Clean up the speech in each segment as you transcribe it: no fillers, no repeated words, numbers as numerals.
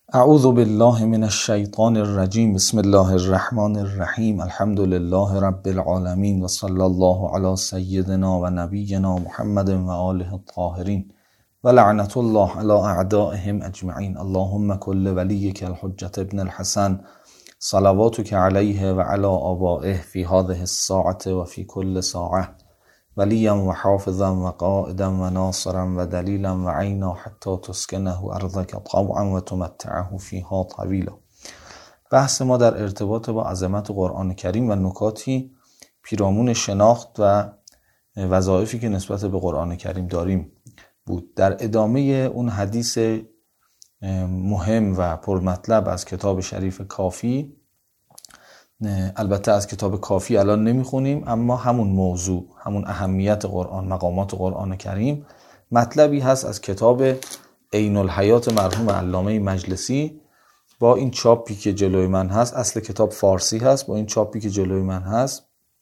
اعوذ بالله من الشیطان الرجیم. بسم الله الرحمن الرحیم. الحمد لله رب العالمین و صلی الله علی سیدنا و نبینا محمد و آله الطاهرین و لعنت الله علی اعدائهم اجمعین. اللهم کل ولیک الحجة ابن الحسن صلواتک علیه و علی آبائه فی هذه الساعة و فی کل ساعة ولیا و حافظا و قائدا و ناصرا و دلیلا و عینا حتی تسکنه ارضک طوعا و تمتعه فیها طویلا. بحث ما در ارتباط با عظمت قرآن کریم و نکاتی پیرامون شناخت و وظایفی که نسبت به قرآن کریم داریم بود. در ادامه اون حدیث مهم و پرمطلب از کتاب شریف کافی، البته از کتاب کافی الان نمیخونیم، اما همون موضوع، همون اهمیت قرآن، مقامات قرآن کریم، مطلبی هست از کتاب عین الحیات مرحوم علامه مجلسی. با این چاپی که جلوی من هست، اصل کتاب فارسی هست، با این چاپی که جلوی من هست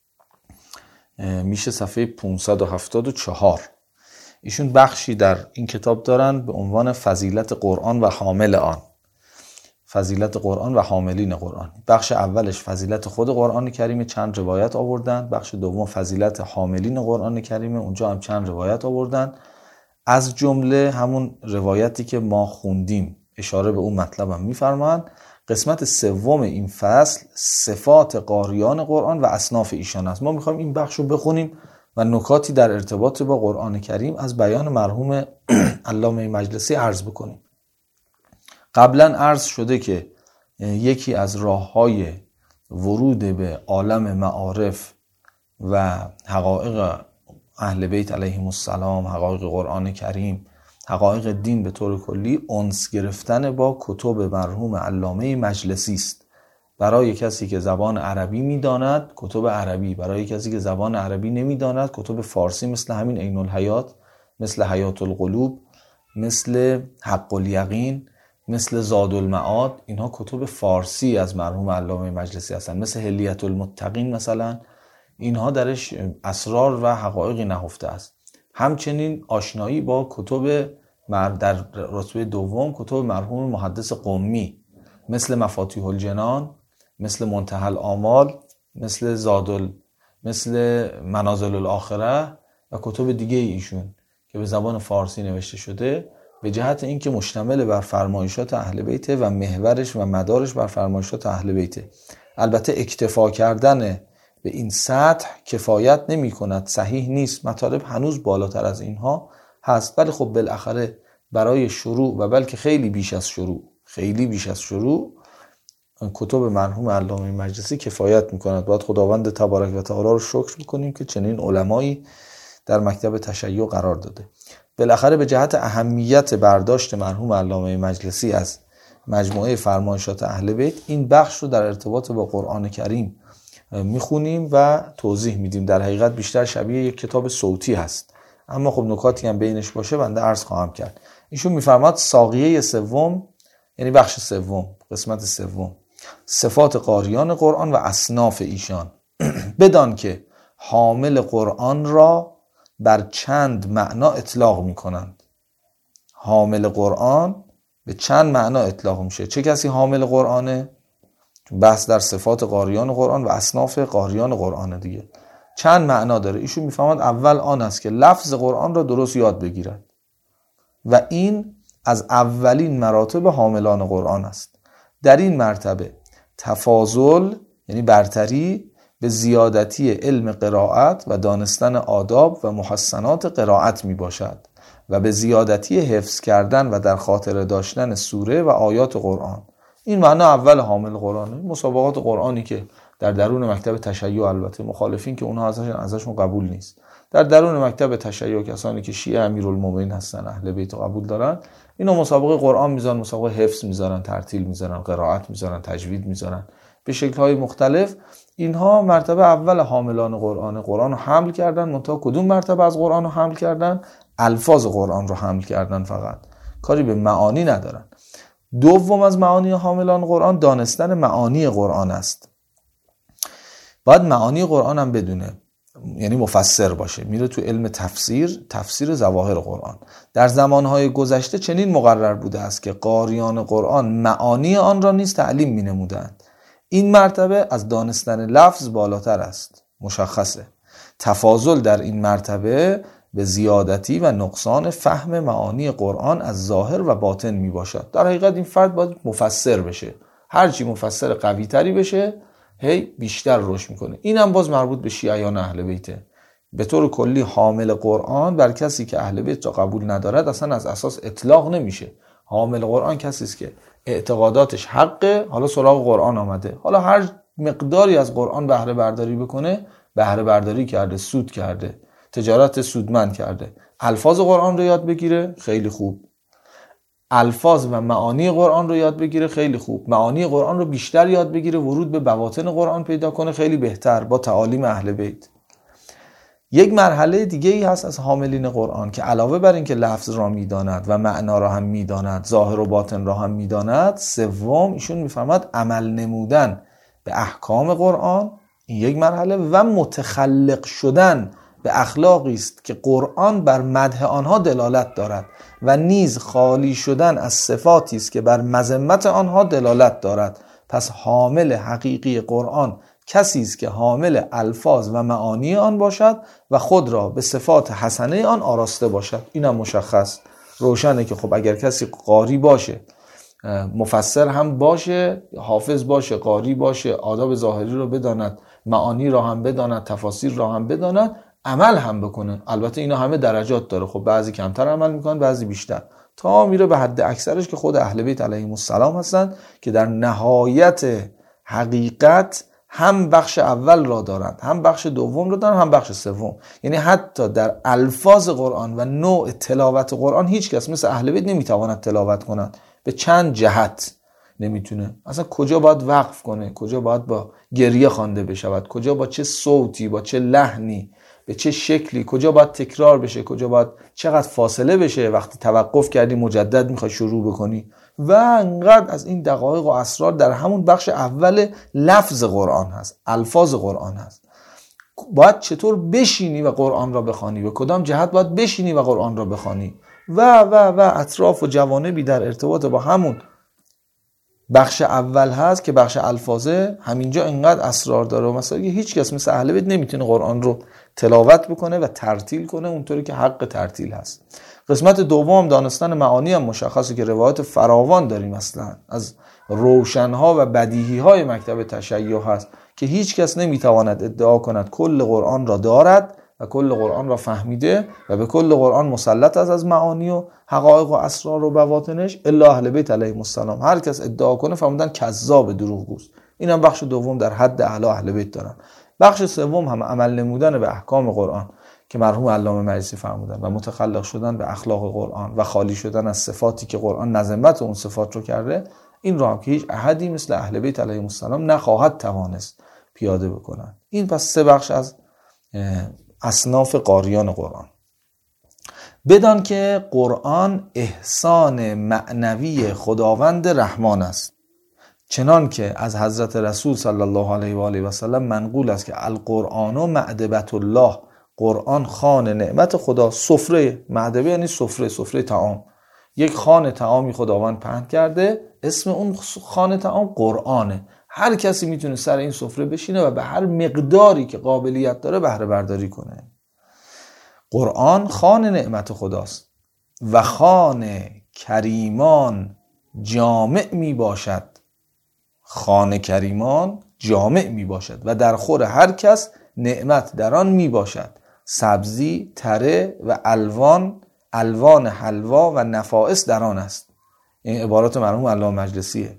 میشه صفحه 574. ایشون بخشی در این کتاب دارن به عنوان فضیلت قرآن و حامل آن، فضیلت قرآن و حاملین قرآن. بخش اولش فضیلت خود قرآن کریم، چند روایت آوردن. بخش دوم فضیلت حاملین قرآن کریم، اونجا هم چند روایت آوردن. از جمله همون روایتی که ما خوندیم اشاره به اون مطلب هم می‌فرمایند. قسمت سوم این فصل صفات قاریان قرآن و اصناف ایشان است. ما می‌خوایم این بخش رو بخونیم و نکاتی در ارتباط با قرآن کریم از بیان مرحوم علامه مجلسی عرض بکنیم. قبلا عرض شده که یکی از راه‌های ورود به عالم معارف و حقایق اهل بیت علیهم السلام، حقایق قرآن کریم، حقایق دین به طور کلی، انس گرفتن با کتب مرحوم علامه مجلسی است. برای کسی که زبان عربی می‌داند کتب عربی، برای کسی که زبان عربی نمی‌داند کتب فارسی، مثل همین عین الحیات، مثل حیات القلوب، مثل حق الیقین، مثل زاد المعاد. اینها کتب فارسی از مرحوم علامه مجلسی هستند. مثل حلیة المتقین مثلا، اینها درش اسرار و حقایقی نهفته است. همچنین آشنایی با کتب در رتبه دوم، کتب مرحوم محدث قمی، مثل مفاتیح الجنان، مثل منتهى الآمال، مثل منازل الاخره و کتب دیگه ایشون که به زبان فارسی نوشته شده، به جهت اینکه مشتمل بر فرمایشات اهل بیت و محورش و مدارش بر فرمایشات اهل بیت. البته اکتفا کردن به این سطح کفایت نمی کند، صحیح نیست، مطالب هنوز بالاتر از اینها هست، ولی خب بالاخره برای شروع و بلکه خیلی بیش از شروع کتب مرحوم علامه مجلسی کفایت می کند. باید خداوند تبارک و تعالی رو شکر میکنیم که چنین علمایی در مکتب تشیع قرار داده. بالاخره به جهت اهمیت برداشت مرحوم علامه مجلسی از مجموعه فرمایشات اهل بیت، این بخش رو در ارتباط با قرآن کریم میخونیم و توضیح میدیم. در حقیقت بیشتر شبیه یک کتاب صوتی هست، اما خب نکاتی هم بینش باشه بنده عرض خواهم کرد. ایشون میفرماد ساقیه سوم، یعنی بخش سوم، قسمت سوم، صفات قاریان قرآن و اصناف ایشان. بدان که حامل قرآن را بر چند معنا اطلاق می کنند. حامل قرآن به چند معنا اطلاق میشه. چه کسی حامل قرآنه؟ بحث در صفات قاریان قرآن و اصناف قاریان قرآن دیگه. چند معنا داره. ایشون میفهمد اول آن است که لفظ قرآن را درست یاد بگیرد و این از اولین مراتب حاملان قرآن است. در این مرتبه تفاضل، یعنی برتری، به زیادتی علم قرائت و دانستن آداب و محسنات قرائت می باشد و به زیادتی حفظ کردن و در خاطر داشتن سوره و آیات قرآن. این معنا اول حامل قرآنه. مسابقات قرآنی که در درون مکتب تشیع، البته مخالفین که اونها ازشون قبول نیست، در درون مکتب تشیع کسانی که شیعه امیرالمومنین هستن، اهل بیت قبول دارن، اینا مسابقه قرآن میذارن، مسابقه حفظ میذارن، ترتیل میذارن، قرائت میذارن، تجوید میذارن به شکل‌های مختلف. اینها مرتبه اول حاملان قرآن. قرآن رو حمل کردن، منتها کدوم مرتبه از قرآن رو حمل کردن؟ الفاظ قرآن رو حمل کردن، فقط کاری به معانی ندارن. دوم از معانی حاملان قرآن دانستن معانی قرآن است. باید معانی قرآن هم بدونه. یعنی مفسر باشه، میره تو علم تفسیر ظواهر قرآن. در زمانهای گذشته چنین مقرر بوده است که قاریان قرآن معانی آن را نیز تعلیم می نمودند. این مرتبه از دانستن لفظ بالاتر است. مشخصه تفاضل در این مرتبه به زیادتی و نقصان فهم معانی قرآن از ظاهر و باطن می باشد. در حقیقت این فرد باید مفسر بشه، هرچی مفسر قوی تری بشه هی بیشتر رشد میکنه. این هم باز مربوط به شیعیان اهل بیته. به طور کلی حامل قرآن بر کسی که اهل بیت را قبول ندارد اصلا از اساس اطلاق نمیشه. حامل قرآن کسی است که اعتقاداتش حقه، حالا سراغ قرآن آمده، حالا هر مقداری از قرآن بهره برداری بکنه، بهره برداری کرده، سود کرده، تجارت سودمند کرده. الفاظ قرآن رو یاد بگیره، خیلی خوب. الفاظ و معانی قرآن رو یاد بگیره، خیلی خوب. معانی قرآن رو بیشتر یاد بگیره، ورود به بواطن قرآن پیدا کنه، خیلی بهتر، با تعالیم اهل بیت. یک مرحله دیگه ای هست از حاملین قرآن که علاوه بر این که لفظ را میداند و معنا را هم میداند، ظاهر و باطن را هم میداند، سوم ایشون میفهمد عمل نمودن به احکام قرآن، این یک مرحله، و متخلق شدن به اخلاقی است که قرآن بر مدح آنها دلالت دارد و نیز خالی شدن از صفاتی است که بر مذمت آنها دلالت دارد. پس حامل حقیقی قرآن کسی است که حامل الفاظ و معانی آن باشد و خود را به صفات حسنه آن آراسته باشد. اینم مشخص روشنه که خب اگر کسی قاری باشه، مفسر هم باشه، حافظ باشه، قاری باشه، آداب ظاهری رو بداند، معانی را هم بداند، تفاسیر را هم بداند، عمل هم بکنه. البته اینا همه درجات داره، خب بعضی کمتر عمل میکنن، بعضی بیشتر، تا میره به حد اکثرش که خود اهل بیت علیهم السلام هستن که در نهایت حقیقت هم بخش اول را دارند، هم بخش دوم را دارند، هم بخش سوم. یعنی حتی در الفاظ قرآن و نوع تلاوت قرآن هیچ کس مثل اهل بیت نمیتواند تلاوت کند. به چند جهت نمیتونه. اصلا کجا باید وقف کنه، کجا باید با گریه خوانده بشود، کجا با چه صوتی، با چه لحنی، به چه شکلی، کجا باید تکرار بشه، کجا باید چقدر فاصله بشه، وقتی توقف کردی مجدد میخوای شروع بکنی، و انقدر از این دقایق و اسرار در همون بخش اول لفظ قرآن هست، الفاظ قرآن هست. باید چطور بشینی و قرآن را بخوانی، به کدام جهت باید بشینی و قرآن را بخوانی و اطراف و جوانبی در ارتباط با همون بخش اول هست که بخش الفاظه. همینجا انقدر اسرار داره و مثلا هیچ کس مثل اهل بیت نمیتونه قرآن رو تلاوت بکنه و ترتیل کنه اونطوری که حق ترتیل هست. قسمت دوم دانستن معانی هم مشخصه که روایات فراوان داریم اصلا از روشنها و بدیهی‌های مکتب تشیع هست که هیچ کس نمیتواند ادعا کند کل قرآن را دارد و کل قرآن را فهمیده و به کل قرآن مسلط است از معانی و حقایق و اسرار و بواطنش الا اهل بیت علیهم السلام. هر کس ادعا کنه فهمیدن کذاب، دروغگوست. اینم بخش دوم در حد اهل بیت دارن. بخش سوم هم عمل نمودن به احکام قرآن که مرحوم علامه مجلسی فرمودن و متخلق شدن به اخلاق قرآن و خالی شدن از صفاتی که قرآن نظمت اون صفات رو کرده. این رو هم که هیچ احدی مثل اهل بیت علیهم السلام نخواهد توانست پیاده بکنن. این پس سه بخش از اصناف قاریان قرآن. بدان که قرآن احسان معنوی خداوند رحمان است، چنان که از حضرت رسول صلی الله علیه و آله و سلم منقول است که القرآن و معدبت الله، قرآن خوان نعمت خدا. سفره، معدبه یعنی سفره طعام. یک خوان طعامی خداوند پهن کرده، اسم اون خوان طعام قرآنه. هر کسی میتونه سر این سفره بشینه و به هر مقداری که قابلیت داره بهره برداری کنه. قرآن خوان نعمت خداست و خوان کریمان جامع می باشد. خوان کریمان جامع می باشد و در خور هر کس نعمت در آن می باشد. سبزی، تره و الوان حلوا و نفائس در آن است. این عبارات مرحوم علامه مجلسیه.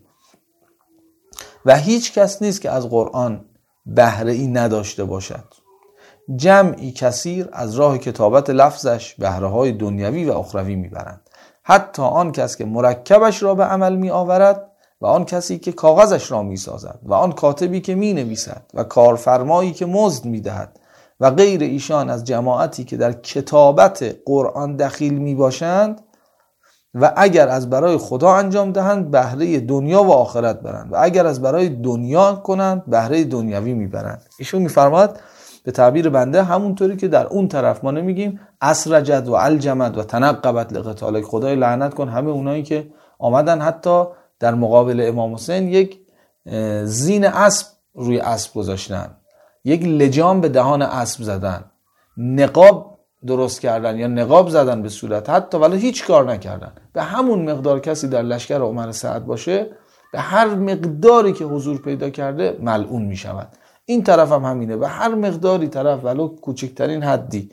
و هیچ کس نیست که از قرآن بهره ای نداشته باشد. جمعی کثیر از راه کتابت لفظش بهره های دنیوی و اخروی میبرند. حتی آن کس که مرکبش را به عمل می آورد و آن کسی که کاغذش را می سازد و آن کاتبی که می نویسد و کارفرمایی که مزد می دهد و غیر ایشان از جماعتی که در کتابت قرآن دخیل می باشند و اگر از برای خدا انجام دهند بهره دنیا و آخرت برند و اگر از برای دنیا کنند بهره دنیوی می برند. ایشون می فرماید به تعبیر بنده همونطوری که در اون طرف ما نمیگیم اسرجت و الجمد و تنقبت لقتال، خدای لعنت کن همه اونایی که آمدن حتی در مقابل امام حسین یک زین اسب روی اسب گذاشتن، یک لجام به دهان اسب زدن، نقاب درست کردن یا نقاب زدن به صورت، حتی ولی هیچ کار نکردن. به همون مقدار کسی در لشکر عمر سعد باشه، به هر مقداری که حضور پیدا کرده ملعون می شود. این طرف هم همینه، به هر مقداری طرف ولو کوچکترین حدی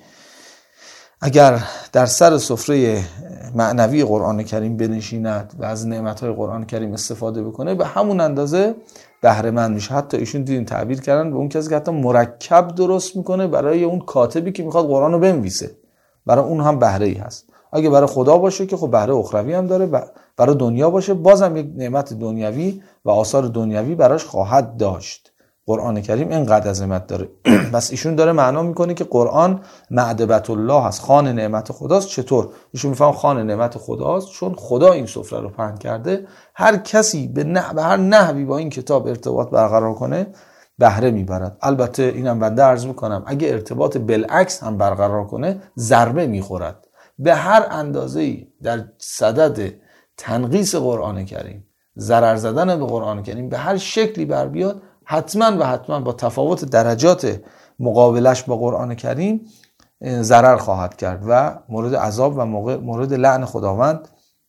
اگر در سر سفره معنوی قرآن کریم بنشیند و از نعمتهای قرآن کریم استفاده بکنه، به همون اندازه بهره مند میشه. حتی ایشون دیدین تعبیر کردن به اون کسی که حتی مرکب درست میکنه برای اون کاتبی که میخواد قرآن رو بنویسه، برای اون هم بهره ای هست. اگه برای خدا باشه که خب بهره اخروی هم داره، برای دنیا باشه بازم یک نعمت دنیوی و آثار دنیوی براش خواهد داشت. قرآن کریم اینقدر عظمت داره. بس ایشون داره معنا میکنه که قرآن معدبت الله هست، خوان نعمت خداست. چطور؟ ایشون میفهم خوان نعمت خداست چون خدا این سفره رو پهن کرده. هر کسی به هر نحوی با این کتاب ارتباط برقرار کنه بهره میبرد. البته اینم بنده عرض میکنم اگه ارتباط بالعکس هم برقرار کنه ضربه میخورد. به هر اندازه‌ای در صدد تنقیص قرآن کریم، ضرر زدن به قرآن کریم به هر شکلی بر بیاد، حتما با تفاوت درجات مقابلش با قرآن کریم ضرر خواهد کرد و مورد عذاب و مورد لعن خداوند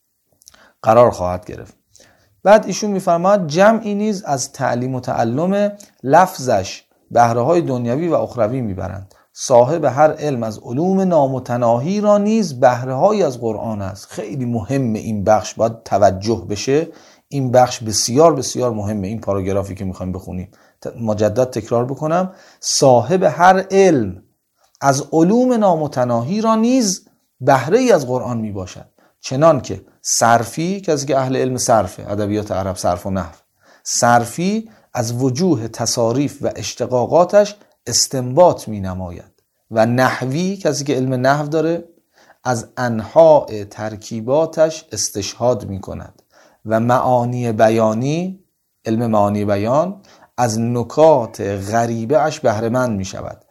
قرار خواهد گرفت. بعد ایشون میفرماد جمعی نیز از تعلیم و تعلم لفظش بهره‌های دنیوی و اخروی میبرند. صاحب هر علم از علوم نامتناهی را نیز بهره‌هایی از قرآن است. خیلی مهمه این بخش، باید توجه بشه. این بخش بسیار بسیار مهمه. این پاراگرافی که میخوایم بخونیم مجدد تکرار بکنم، صاحب هر علم از علوم نامتناهی را نیز بهره ای از قرآن میباشد. چنان که صرفی، کسی که اهل علم صرفه، ادبیات عرب، صرف و نحو، صرفی از وجوه تصاریف و اشتقاقاتش استنباط می نماید و نحوی، کسی که علم نحو داره، از انحاء ترکیباتش استشهاد می کند و معانی بیانی، علم معانی بیان، از نکات غریبه اش بهره مند می شود.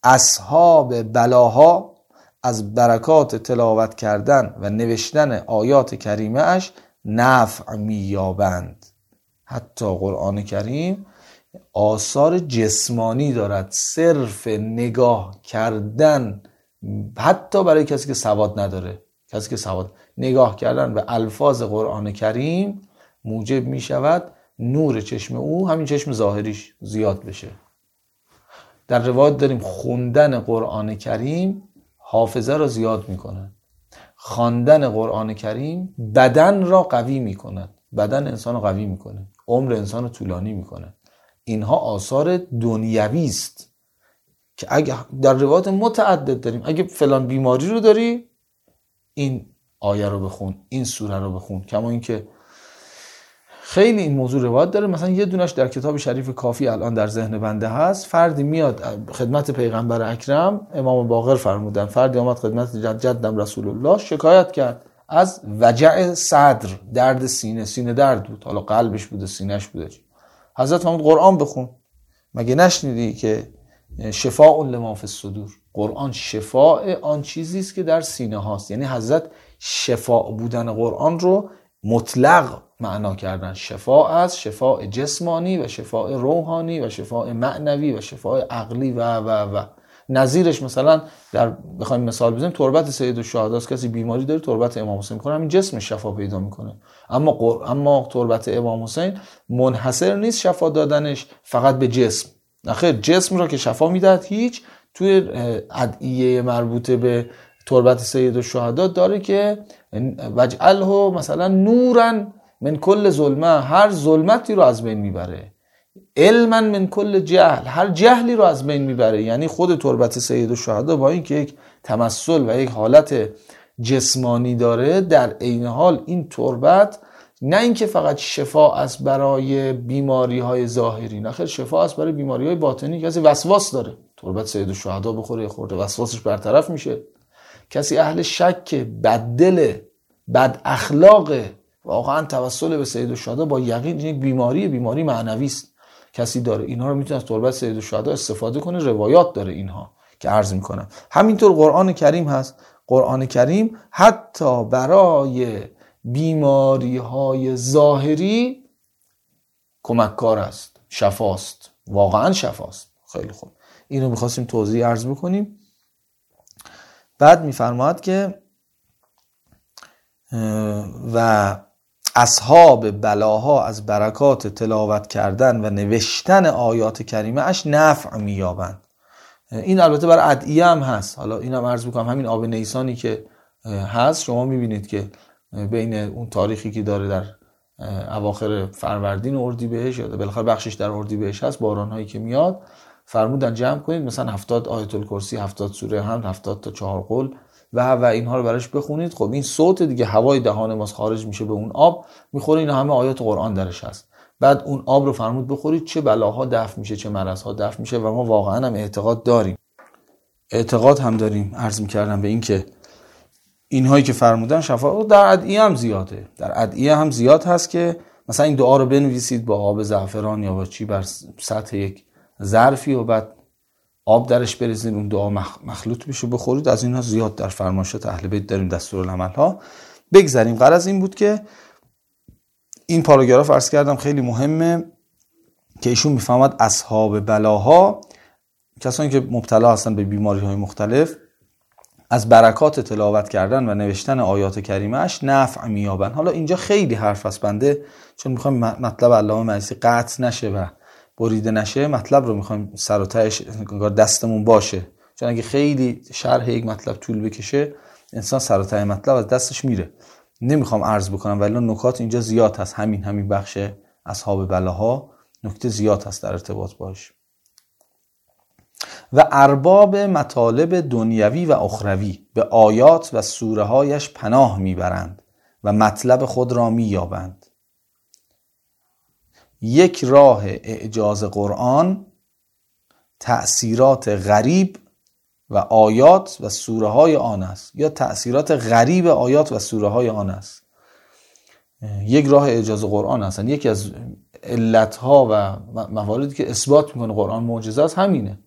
اصحاب بلاها از برکات تلاوت کردن و نوشتن آیات کریمه اش نفع می یابند. حتی قرآن کریم آثار جسمانی دارد. صرف نگاه کردن، حتی برای کسی که سواد نداره، کسی که سواد، نگاه کردن به الفاظ قرآن کریم موجب می شود نور چشم او، همین چشم ظاهریش، زیاد بشه. در روایت داریم خوندن قرآن کریم حافظه را زیاد می کند. خواندن قرآن کریم بدن را قوی می کند، بدن انسان را قوی می کند، عمر انسان را طولانی می کند. اینها آثار دنیوی است که اگه در روایات متعدد داریم اگه فلان بیماری رو داری این آیه رو بخون، این سوره رو بخون. کما اینکه خیلی این موضوع روایت داره، مثلا یه دونش در کتاب شریف کافی الان در ذهن بنده هست. فردی میاد خدمت پیغمبر اکرم، امام باقر فرمودن، فردی آمد خدمت جدم رسول الله شکایت کرد از وجع صدر، درد سینه، سینه درد بود، حالا قلبش بوده سینهش بوده. حضرت فرمود قرآن بخون. مگه نشنیدی که شفاء لما فی الصدور، قرآن شفاء آن چیزی است که در سینه هاست. یعنی حضرت شفاء بودن قرآن رو مطلق معنا کردن. شفاء از شفاء جسمانی و شفاء روحانی و شفاء معنوی و شفاء عقلی و نظیرش مثلا در بخوایم مثال بزنیم تربت سید الشهدا است. کسی بیماری داره تربت امام حسین میکنه، همین جسم شفا پیدا میکنه. اما تربت امام حسین منحصر نیست شفا دادنش فقط به جسم. نخیر، جسم را که شفا میدهد هیچ، توی ادعیه مربوطه به تربت سید الشهدا داره که وجعله مثلا نورا من کل ظلمه، هر ظلمتی رو از بین میبره، علما من کل جهل، هر جهلی رو از بین میبره. یعنی خود تربت سید الشهدا با اینکه یک تمثل و یک حالت جسمانی داره، در عین حال این تربت نه اینکه فقط شفا است برای بیماری های ظاهری، نه خیر، شفا است برای بیماری های باطنی. کسی وسواس داره تربت سید الشهدا بخوره، خورده وسواسش برطرف میشه. کسی اهل شک، بددل، بد اخلاقه، واقعا توسل به سید الشهدا با یقین یک بیماری معنوی است کسی داره، اینها رو میتونه از تربت سید الشهدا استفاده کنه، روایات داره اینها که عرض میکنم. همینطور قرآن کریم هست. قرآن کریم حتی برای بیماری های ظاهری کمککار است، شفاست، واقعا شفاست. خیلی خوب، اینو میخواستیم توضیح عرض بکنیم. بعد میفرماید که و اصحاب بلاها از برکات تلاوت کردن و نوشتن آیات کریمه اش نفع مییابند. این البته برای ادعیه هم هست. حالا اینم عرض میکنم، همین آب نیسانی که هست شما میبینید که بین اون تاریخی که داره در اواخر فروردین و اردیبهشت، یا بالاخره بخشش در اردیبهشت هست، بارانهایی که میاد، فرمودن جمع کنید مثلا 70 آیت الکرسی، 70 سوره حمد، 70 تا 4 قل و اینها رو براش بخونید. خب این صوت دیگه هوای دهان ماست خارج میشه، به اون آب میخوره، اینا همه آیات قرآن درش هست. بعد اون آب رو فرمود بخورید، چه بلاها دفع میشه، چه مرضها دفع میشه. و ما واقعا هم اعتقاد هم داریم عرض میکردم به این که اینهایی که فرمودن شفا. در ادعیه هم زیاده، در ادعیه هم زیاد هست که مثلا این دعا رو بنویسید با آب زعفران یا با چی بر سطح یک ظرفی و بعد آب درش بریزید، اون دعا مخلوط بشه بخورید. از اینها زیاد در فرمایشات اهل بیت داریم، دستورالعمل ها. بگذاریم. غرض این بود که این پاراگراف عرض کردم خیلی مهمه که ایشون میفهمد اصحاب بلاها، کسانی که مبتلا هستن به بیماری های مختلف، از برکات تلاوت کردن و نوشتن آیات کریمه اش نفع مییابن. حالا اینجا خیلی حرف است بنده، چون میخوایم مطلب علامه مجلسی قطع نشه و بریده نشه، مطلب رو میخوایم سر و تهش دستمون باشه، چون اگه خیلی شرح یک مطلب طول بکشه انسان سر و ته مطلب از دستش میره. نمیخوام عرض بکنم، ولی نکات اینجا زیاد هست. همین بخش اصحاب بلاها نکته زیاد هست در ارتباط باش. و ارباب مطالب دنیوی و اخروی به آیات و سوره هایش پناه میبرند و مطلب خود را مییابند. یک راه اعجاز قرآن تأثیرات غریب و آیات و سوره های آن است، یا تأثیرات غریب آیات و سوره های آن است. یک راه اعجاز قرآن هستن. یکی از علتها و مواردی که اثبات میکنه قرآن معجزه است همینه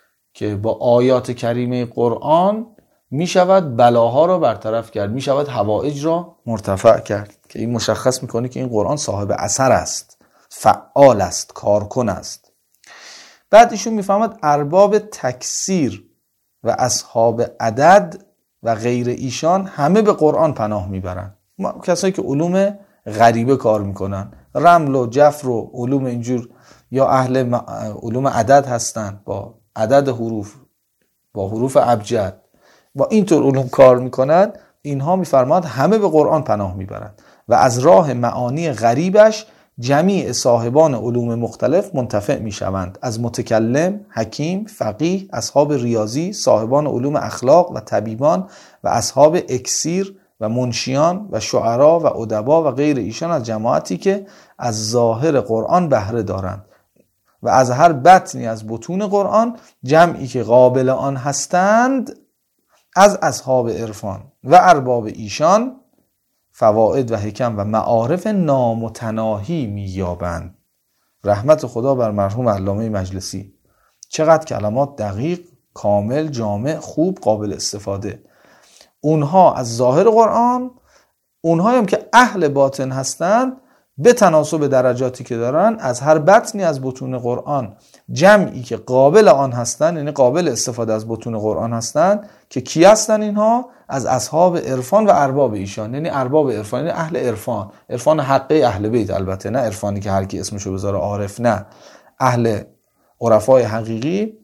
که با آیات کریمه قرآن میشود بلاها را برطرف کرد، میشود حوائج را مرتفع کرد، که این مشخص میکنه که این قرآن صاحب اثر است، فعال است، کارکن است. بعد ایشون میفهمد ارباب تکثیر و اصحاب عدد و غیر ایشان همه به قرآن پناه میبرن. کسایی که علوم غریبه کار میکنن، رمل و جفر و علوم اینجور، یا اهل علوم عدد هستن، با عدد حروف، با حروف ابجد، با اینطور علوم کار میکنن، اینها میفرماد همه به قرآن پناه میبرند و از راه معانی غریبش جمیع صاحبان علوم مختلف منتفع میشوند، از متکلم، حکیم، فقیه، اصحاب ریاضی، صاحبان علوم اخلاق و طبیبان و اصحاب اکسیر و منشیان و شعرا و ادبا و غیر ایشان از جماعتی که از ظاهر قرآن بهره دارند و از هر بطنی از بطون قرآن جمعی که قابل آن هستند از اصحاب عرفان و ارباب ایشان فواید و حکم و معارف نامتناهی مییابند. رحمت خدا بر مرحوم علامه مجلسی. چقدر کلمات دقیق، کامل، جامع، خوب، قابل استفاده. اونها از ظاهر قرآن، اونهایی هم که اهل باطن هستند، به تناسب درجاتی که دارن از هر بطنی از بطون قرآن جمعی که قابل آن هستن، یعنی قابل استفاده از بطون قرآن هستن، که کی هستن اینها؟ از اصحاب عرفان و ارباب ایشان. یعنی ارباب عرفان یعنی اهل عرفان، عرفان حقه اهل بیت، البته نه عرفانی که هر کی اسمشو بذاره عارف، نه، اهل عرفای حقیقی.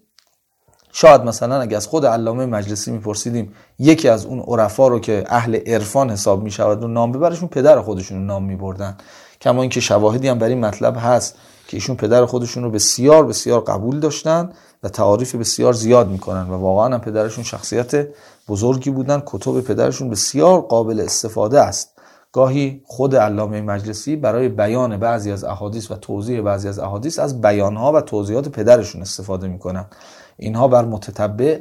شاید مثلا اگه از خود علامه مجلسی میپرسیدیم یکی از اون عرفا رو که اهل عرفان حساب میشود رو نام ببرشون، پدر خودشون رو نام میبردن. کما اینکه شواهدی هم بر این مطلب هست که ایشون پدر خودشون رو بسیار بسیار قبول داشتن و تعاریف بسیار زیاد میکنن و واقعا هم پدرشون شخصیت بزرگی بودن. کتب پدرشون بسیار قابل استفاده است. گاهی خود علامه مجلسی برای بیان بعضی از احادیث و توضیح بعضی از احادیث از بیانها و توضیحات پدرشون استفاده میکنن. اینها بر متتبع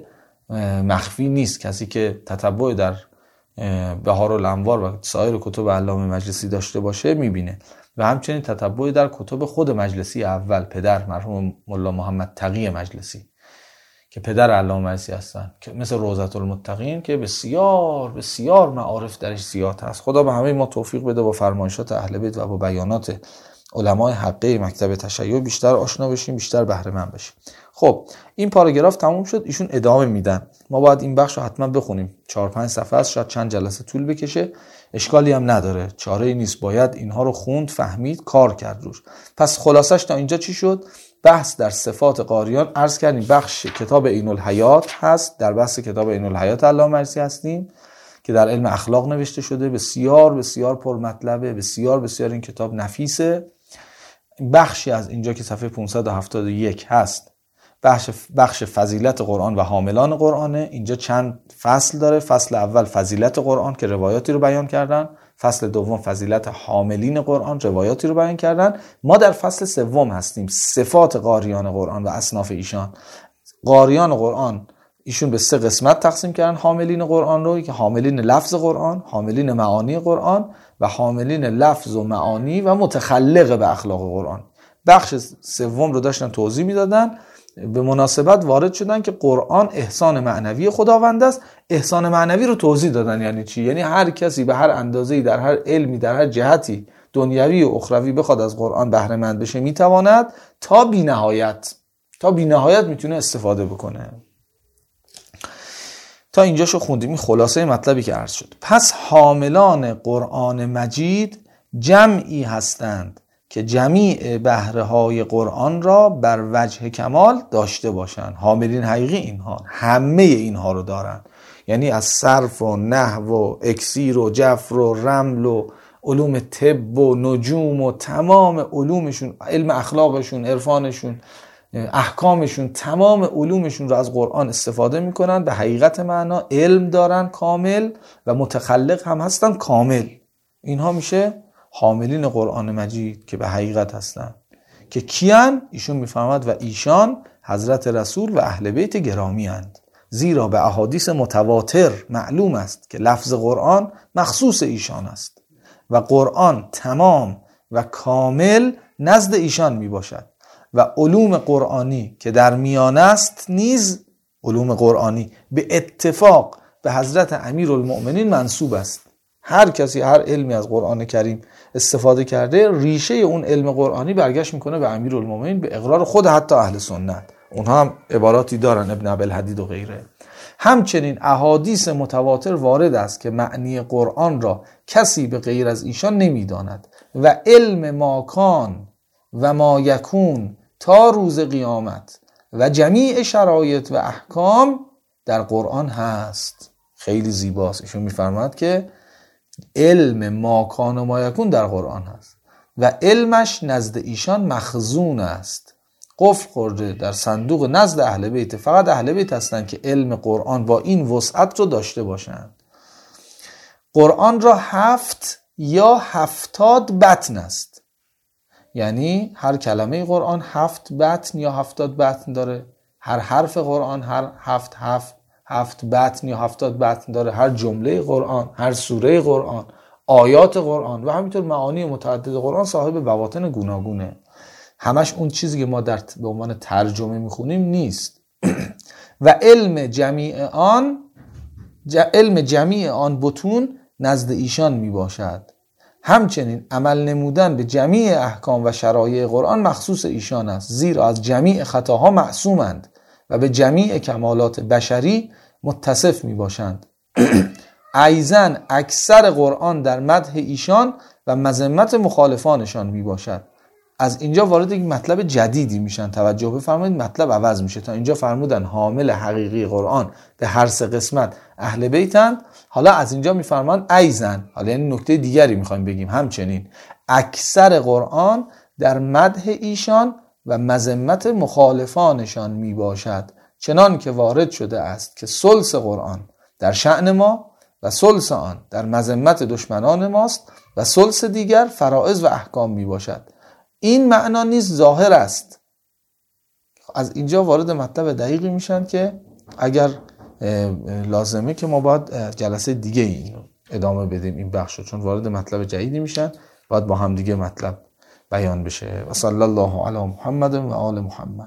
مخفی نیست. کسی که تتبع در بهارالانوار و سایر کتب علامه مجلسی داشته باشه میبینه. و همچنین تتبعی در کتب خود مجلسی اول، پدر مرحوم ملا محمد تقی مجلسی که پدر علامه مجلسی هستن، که مثل روضة المتقین که بسیار بسیار معارف درش زیاد هست. خدا به همه ما توفیق بده با فرمایشات اهل بیت و با بیانات علمای حقه مکتب تشیع بیشتر آشنا بشیم، بیشتر بهره مند بشیم. خب این پاراگراف تموم شد، ایشون ادامه میدن. ما باید این بخش رو حتما بخونیم، 4-5 صفحه است، شاید چند جلسه طول بکشه، اشکالی هم نداره، چاره‌ای نیست، باید اینها رو خوند، فهمید، کار کرد روش. پس خلاصش تا اینجا چی شد؟ بحث در صفات قاریان عرض کردیم، بخش کتاب عین الحیات هست، در بحث کتاب عین الحیات علامه مجلسی هستیم که در علم اخلاق نوشته شده، بسیار بسیار پرمطلبه، بسیار بسیار این کتاب نفیسه. بخشی از اینجا که صفحه 571 هست بخش فضیلت قرآن و حاملان قرآنه. اینجا چند فصل داره. فصل اول فضیلت قرآن که روایاتی رو بیان کردن، فصل دوم فضیلت حاملین قرآن، روایاتی رو بیان کردن. ما در فصل سوم هستیم، صفات قاریان قرآن و اصناف ایشان. قاریان قرآن ایشون به 3 قسمت تقسیم کردن حاملین قرآن رو، که حاملین لفظ قرآن، حاملین معانی قرآن و حاملین لفظ و معانی و متخلق به اخلاق قرآن. بخش سوم رو داشتن توضیح میدادن، به مناسبت وارد شدن که قرآن احسان معنوی خداوند است. احسان معنوی رو توضیح دادن یعنی چی؟ یعنی هر کسی به هر اندازه‌ای در هر علمی در هر جهتی دنیوی و اخروی بخواد از قرآن بهره مند بشه میتواند تا بی‌نهایت میتونه استفاده بکنه. تا اینجاشو خوندیم، این خلاصه مطلبی که عرض شد. پس حاملان قرآن مجید جمعی هستند که جمیع بهره‌های قرآن را بر وجه کمال داشته باشند. حاملین حقیقی اینها، همه اینها رو دارن، یعنی از صرف و نحو و اکسیر و جفر و رمل و علوم طب و نجوم و تمام علومشون، علم اخلاقشون، عرفانشون، احکامشون، تمام علومشون رو از قرآن استفاده میکنن، به حقیقت معنا علم دارن کامل و متخلق هم هستن کامل. اینها میشه حاملین قرآن مجید که به حقیقت هستن، که کیان؟ ایشون میفرماد و ایشان حضرت رسول و اهل بیت گرامی اند، زیرا به احادیث متواتر معلوم است که لفظ قرآن مخصوص ایشان است و قرآن تمام و کامل نزد ایشان میباشد و علوم قرآنی که در میان است نیز علوم قرآنی به اتفاق به حضرت امیرالمؤمنین منسوب است. هر کسی هر علمی از قرآن کریم استفاده کرده، ریشه اون علم قرآنی برگشت میکنه به امیرالمؤمنین، به اقرار خود حتی اهل سنت. اونها هم عباراتی دارن، ابن ابوالحدید و غیره. همچنین احادیث متواتر وارد است که معنی قرآن را کسی به غیر از ایشان نمیداند و علم ماکان و ما یکون تا روز قیامت و جمیع شرایط و احکام در قرآن هست. خیلی زیباست. ایشون میفرماد که علم ماکان و ما یکون در قرآن هست و علمش نزد ایشان مخزون است، قفل خورده در صندوق نزد اهل بیت. فقط اهل بیت هستن که علم قرآن با این وسعت رو داشته باشند. قرآن را 7 یا 70 بطن است، یعنی هر کلمه قرآن 7 بطن یا 70 بطن داره. هر حرف قرآن هر 7 بطن یا 70 بطن داره. هر جمله قرآن، هر سوره قرآن، آیات قرآن و همینطور معانی متعدد قرآن صاحب بواطن گوناگونه. همش اون چیزی که ما به عنوان ترجمه میخونیم نیست. و علم جمیع آن بطون نزد ایشان میباشد. همچنین عمل نمودن به جمیع احکام و شرایع قرآن مخصوص ایشان است، زیرا از جمیع خطاها معصومند و به جمیع کمالات بشری متصف می باشند. ایضاً اکثر قرآن در مدح ایشان و مذمت مخالفانشان می باشد. از اینجا وارد یک مطلب جدیدی میشن، توجه بفرمایید، مطلب عوض میشه. تا اینجا فرمودن حامل حقیقی قرآن به هر 3 قسمت اهل بیتند، حالا از اینجا میفرمان ایضاً، حالا یعنی نکته دیگری میخوایم بگیم، همچنین اکثر قرآن در مدح ایشان و مذمت مخالفانشان می باشد، چنان که وارد شده است که ثلث قرآن در شأن ما و ثلث آن در مذمت دشمنان ماست و ثلث دیگر فرائض و احکام می باشد. این معنا نیز ظاهر است. از اینجا وارد مطلب دقیقی میشن که اگر لازمه که ما باید جلسه دیگه این ادامه بدیم این بخشو، چون وارد مطلب جدیدی میشن، باید با هم دیگه مطلب بیان بشه. و صلی الله علی محمد و آل محمد.